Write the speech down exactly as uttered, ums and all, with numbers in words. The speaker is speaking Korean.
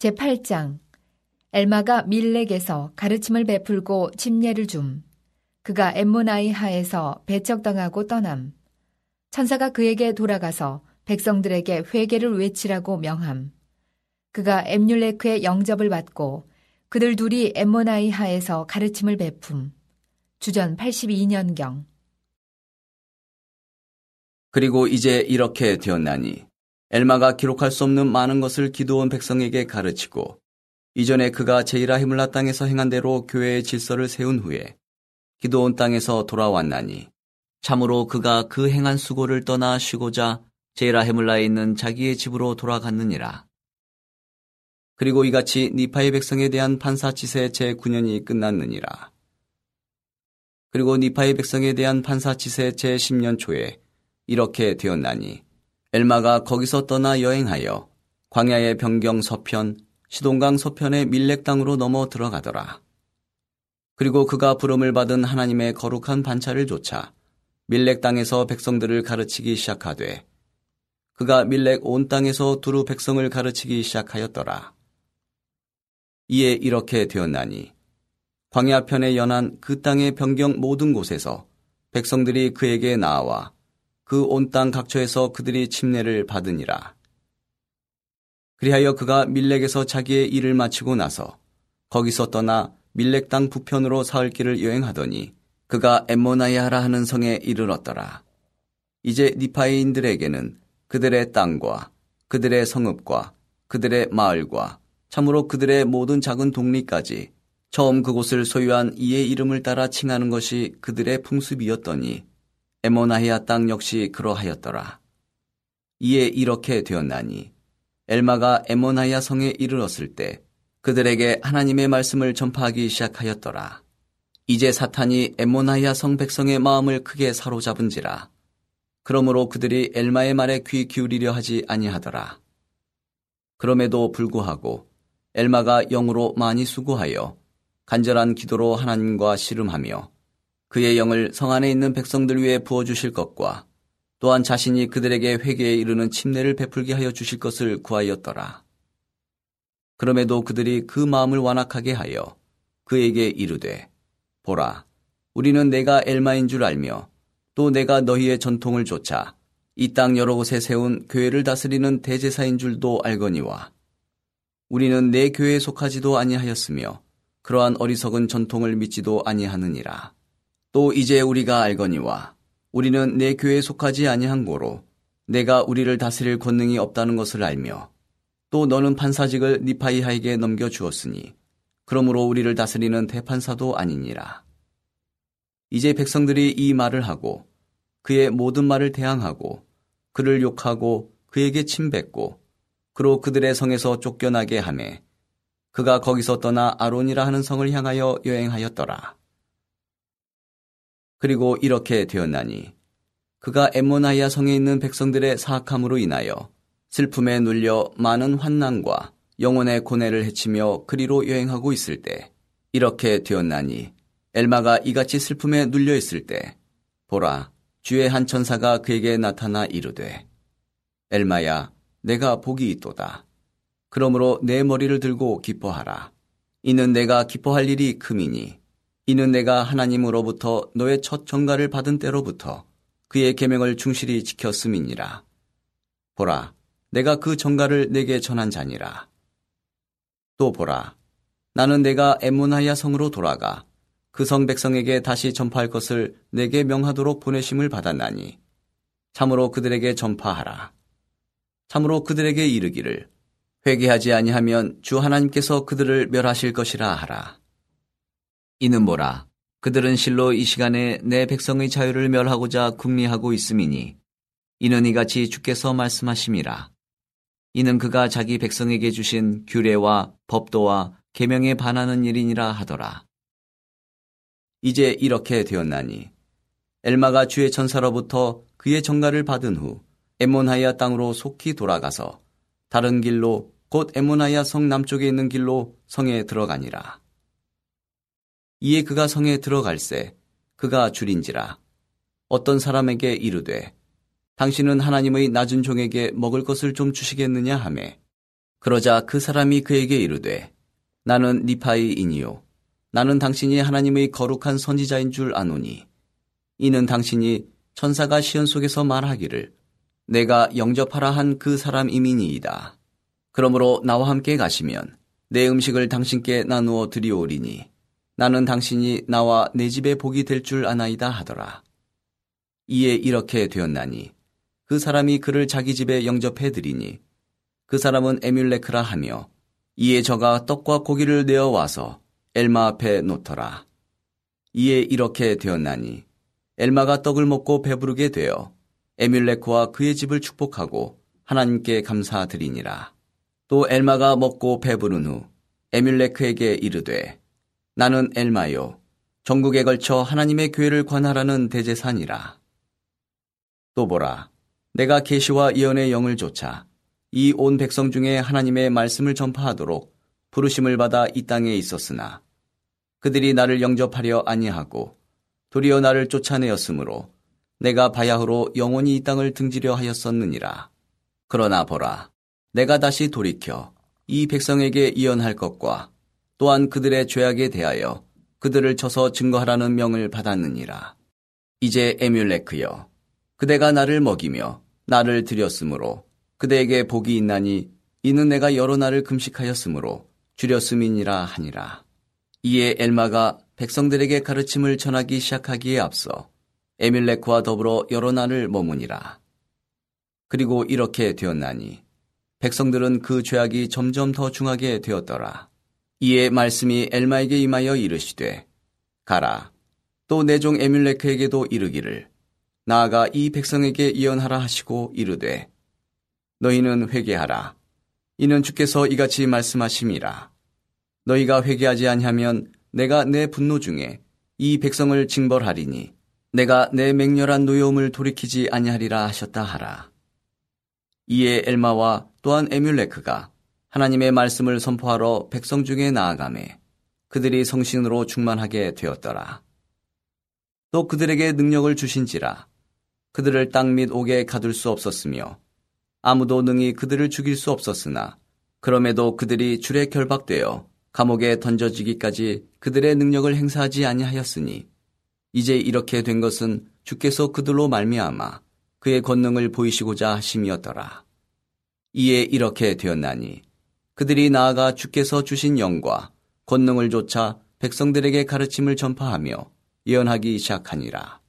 제팔 장. 엘마가 밀렉에서 가르침을 베풀고 침례를 줌. 그가 엠모나이 하에서 배척당하고 떠남. 천사가 그에게 돌아가서 백성들에게 회개를 외치라고 명함. 그가 엠률레크의 영접을 받고 그들 둘이 엠모나이 하에서 가르침을 베품. 주전 팔십이 년경. 그리고 이제 이렇게 되었나니 엘마가 기록할 수 없는 많은 것을 기드온 백성에게 가르치고 이전에 그가 제이라히물라 땅에서 행한 대로 교회의 질서를 세운 후에 기드온 땅에서 돌아왔나니 참으로 그가 그 행한 수고를 떠나 쉬고자 제이라히물라에 있는 자기의 집으로 돌아갔느니라. 그리고 이같이 니파의 백성에 대한 판사치세 제구 년이 끝났느니라. 그리고 니파의 백성에 대한 판사치세 제십 년 초에 이렇게 되었나니 엘마가 거기서 떠나 여행하여 광야의 변경 서편 시돈강 서편의 밀렉 땅으로 넘어 들어가더라. 그리고 그가 부름을 받은 하나님의 거룩한 반차를 좇아 밀렉 땅에서 백성들을 가르치기 시작하되 그가 밀렉 온 땅에서 두루 백성을 가르치기 시작하였더라. 이에 이렇게 되었나니 광야편에 연한 그 땅의 변경 모든 곳에서 백성들이 그에게 나아와 그 온 땅 각처에서 그들이 침례를 받으니라. 그리하여 그가 밀렉에서 자기의 일을 마치고 나서 거기서 떠나 밀렉 땅 북편으로 사흘 길을 여행하더니 그가 엠모나이아라 하는 성에 이르렀더라. 이제 니파이인들에게는 그들의 땅과 그들의 성읍과 그들의 마을과 참으로 그들의 모든 작은 동리까지 처음 그곳을 소유한 이의 이름을 따라 칭하는 것이 그들의 풍습이었더니 엠모나이아 땅 역시 그러하였더라. 이에 이렇게 되었나니 엘마가 엠모나이아 성에 이르렀을 때 그들에게 하나님의 말씀을 전파하기 시작하였더라. 이제 사탄이 엠모나이아 성 백성의 마음을 크게 사로잡은지라. 그러므로 그들이 엘마의 말에 귀 기울이려 하지 아니하더라. 그럼에도 불구하고 엘마가 영으로 많이 수고하여 간절한 기도로 하나님과 씨름하며 그의 영을 성 안에 있는 백성들 위에 부어주실 것과 또한 자신이 그들에게 회개에 이르는 침례를 베풀게 하여 주실 것을 구하였더라. 그럼에도 그들이 그 마음을 완악하게 하여 그에게 이르되 보라, 우리는 내가 엘마인 줄 알며 또 내가 너희의 전통을 좇아 이 땅 여러 곳에 세운 교회를 다스리는 대제사인 줄도 알거니와 우리는 내 교회에 속하지도 아니하였으며 그러한 어리석은 전통을 믿지도 아니하느니라. 또 이제 우리가 알거니와 우리는 내 교회에 속하지 아니한 고로 내가 우리를 다스릴 권능이 없다는 것을 알며 또 너는 판사직을 니파이하에게 넘겨주었으니 그러므로 우리를 다스리는 대판사도 아니니라. 이제 백성들이 이 말을 하고 그의 모든 말을 대항하고 그를 욕하고 그에게 침뱉고 그로 그들의 성에서 쫓겨나게 하매 그가 거기서 떠나 아론이라 하는 성을 향하여 여행하였더라. 그리고 이렇게 되었나니 그가 엠모나이아 성에 있는 백성들의 사악함으로 인하여 슬픔에 눌려 많은 환난과 영혼의 고뇌를 헤치며 그리로 여행하고 있을 때 이렇게 되었나니 엘마가 이같이 슬픔에 눌려 있을 때 보라, 주의 한 천사가 그에게 나타나 이르되 엘마야, 내가 복이 있도다. 그러므로 내 머리를 들고 기뻐하라. 이는 내가 기뻐할 일이 큼이니 이는 내가 하나님으로부터 너의 첫 전가를 받은 때로부터 그의 계명을 충실히 지켰음이니라. 보라, 내가 그 전가를 내게 전한 자니라. 또 보라, 나는 내가 엠모나이아 성으로 돌아가 그 성 백성에게 다시 전파할 것을 내게 명하도록 보내심을 받았나니 참으로 그들에게 전파하라. 참으로 그들에게 이르기를 회개하지 아니하면 주 하나님께서 그들을 멸하실 것이라 하라. 이는 뭐라, 그들은 실로 이 시간에 내 백성의 자유를 멸하고자 궁리하고 있음이니 이는 이같이 주께서 말씀하심이라. 이는 그가 자기 백성에게 주신 규례와 법도와 계명에 반하는 일이니라 하더라. 이제 이렇게 되었나니 엘마가 주의 천사로부터 그의 전가를 받은 후 엠모나이아 땅으로 속히 돌아가서 다른 길로 곧 엠모나이아 성 남쪽에 있는 길로 성에 들어가니라. 이에 그가 성에 들어갈새 그가 줄인지라 어떤 사람에게 이르되 당신은 하나님의 낮은 종에게 먹을 것을 좀 주시겠느냐 하매 그러자 그 사람이 그에게 이르되 나는 니파이이니요 나는 당신이 하나님의 거룩한 선지자인 줄 아노니 이는 당신이 천사가 시험 속에서 말하기를 내가 영접하라 한 그 사람이미니이다. 그러므로 나와 함께 가시면 내 음식을 당신께 나누어 드리오리니 나는 당신이 나와 내 집에 복이 될 줄 아나이다 하더라. 이에 이렇게 되었나니 그 사람이 그를 자기 집에 영접해 드리니 그 사람은 에뮬레크라 하며 이에 저가 떡과 고기를 내어 와서 엘마 앞에 놓더라. 이에 이렇게 되었나니 엘마가 떡을 먹고 배부르게 되어 에뮬레크와 그의 집을 축복하고 하나님께 감사드리니라. 또 엘마가 먹고 배부른 후 에뮬레크에게 이르되 나는 엘마요 전국에 걸쳐 하나님의 교회를 관할하는 대제사니라. 또 보라 내가 계시와 예언의 영을 좇아 이 온 백성 중에 하나님의 말씀을 전파하도록 부르심을 받아 이 땅에 있었으나 그들이 나를 영접하려 아니하고 도리어 나를 쫓아내었으므로 내가 바야흐로 영원히 이 땅을 등지려 하였었느니라. 그러나 보라 내가 다시 돌이켜 이 백성에게 예언할 것과 또한 그들의 죄악에 대하여 그들을 쳐서 증거하라는 명을 받았느니라. 이제 에뮬레크여 그대가 나를 먹이며 나를 드렸으므로 그대에게 복이 있나니 이는 내가 여러 날을 금식하였으므로 줄였음이니라 하니라. 이에 엘마가 백성들에게 가르침을 전하기 시작하기에 앞서 에뮬레크와 더불어 여러 날을 머무니라. 그리고 이렇게 되었나니 백성들은 그 죄악이 점점 더 중하게 되었더라. 이에 말씀이 엘마에게 임하여 이르시되 가라 또 내 종 에뮬레크에게도 이르기를 나아가 이 백성에게 예언하라 하시고 이르되 너희는 회개하라. 이는 주께서 이같이 말씀하심이라. 너희가 회개하지 아니하면 내가 내 분노 중에 이 백성을 징벌하리니 내가 내 맹렬한 노여움을 돌이키지 아니하리라 하셨다 하라. 이에 엘마와 또한 에뮬레크가 하나님의 말씀을 선포하러 백성 중에 나아가매 그들이 성신으로 충만하게 되었더라. 또 그들에게 능력을 주신지라 그들을 땅 및 옥에 가둘 수 없었으며 아무도 능히 그들을 죽일 수 없었으나 그럼에도 그들이 줄에 결박되어 감옥에 던져지기까지 그들의 능력을 행사하지 아니하였으니 이제 이렇게 된 것은 주께서 그들로 말미암아 그의 권능을 보이시고자 하심이었더라. 이에 이렇게 되었나니 그들이 나아가 주께서 주신 영과 권능을 좇아 백성들에게 가르침을 전파하며 예언하기 시작하니라.